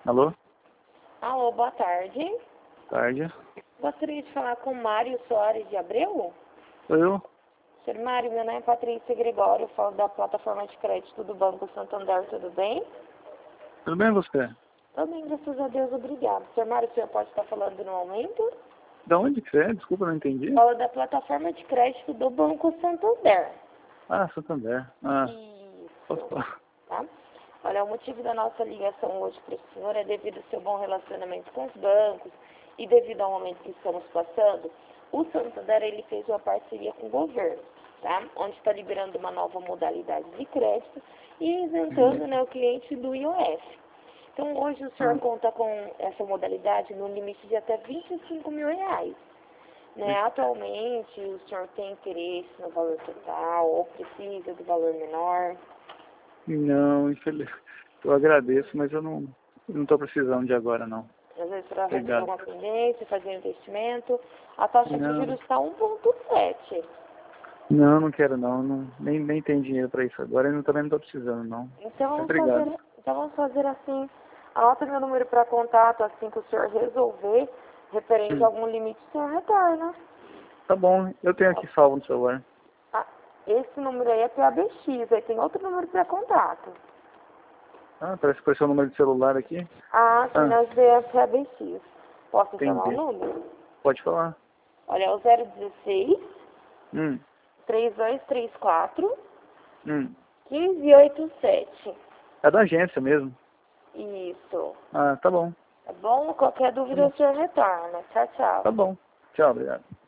Alô? Alô, boa tarde. Tarde. Gostaria de falar com Mário Soares de Abreu. Sou eu? Senhor Mário, meu nome é Patrícia Gregório, falo da plataforma de crédito do Banco Santander, tudo bem? Tudo bem você? Tudo bem, graças a Deus, obrigado. Senhor Mário, o senhor pode estar falando no momento? Da onde que você é? Desculpa, não entendi. Falo da plataforma de crédito do Banco Santander. Ah, Santander. Ah, posso Isso, falar? tá? Olha, o motivo da nossa ligação hoje para o senhor é devido ao seu bom relacionamento com os bancos e devido ao momento que estamos passando, o Santander ele fez uma parceria com o governo, tá? Onde está liberando uma nova modalidade de crédito e isentando, né, o cliente do IOF. Então, hoje o senhor conta com essa modalidade no limite de até R$ 25 mil. Né? Atualmente, o senhor tem interesse no valor total ou precisa do valor menor? Não, infelizmente. Eu agradeço, mas eu não estou precisando de agora, não. Às vezes para resolver Obrigado. uma pendência, fazer um investimento, a taxa de Não, juros está 1,7. não quero não. Nem tenho dinheiro para isso agora e também não estou precisando, não. Então Obrigado. vamos fazer assim, anota meu número para contato, assim que o senhor resolver, referente a algum limite, o senhor retorna. Tá bom, eu tenho aqui salvo no celular. Ah, esse número aí é para ABX, aí tem outro número para contato. Ah, parece que apareceu o número de celular aqui. Ah, sim, nós é para ABX. Posso informar o Entendi. número? Pode falar. Olha, é o 016 Hum, 3234 hum. 1587. É da agência mesmo. Isso. Ah, tá bom. Tá bom? Qualquer Tá dúvida bom. o senhor retorna. Tchau, tchau. Tá bom. Tchau, obrigado.